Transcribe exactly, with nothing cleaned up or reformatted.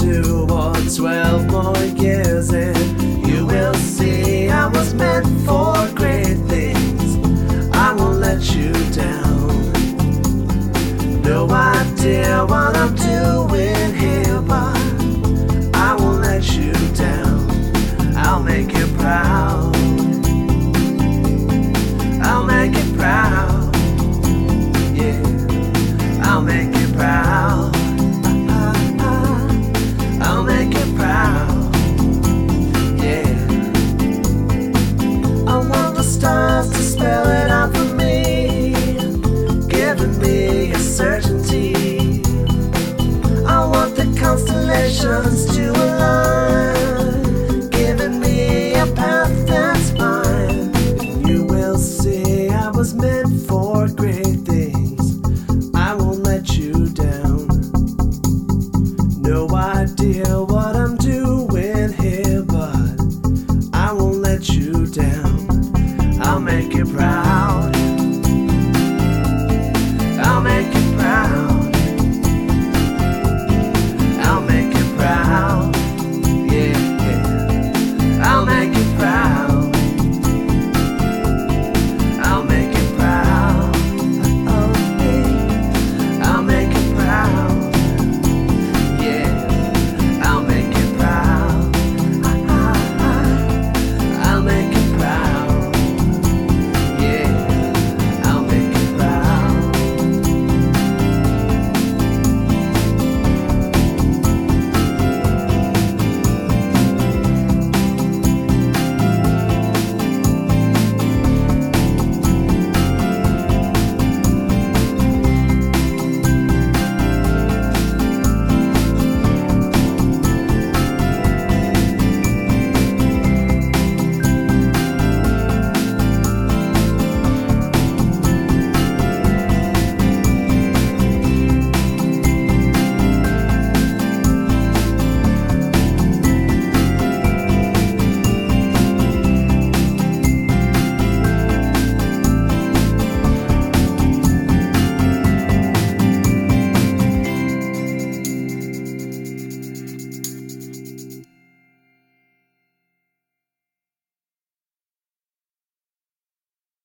two or twelve more years, and you will see I was meant for great things. I won't let you down. No idea what I'm doing here, but I won't let you down. I'll make you proud. I'll make you proud. Yeah, I'll make you proud. I'll make you proud. Yeah, I want the stars to spell it out for me, giving me a certainty. I want the constellations to align, giving me a path that's mine. And you will see I was meant for great things. I won't let you down. No idea what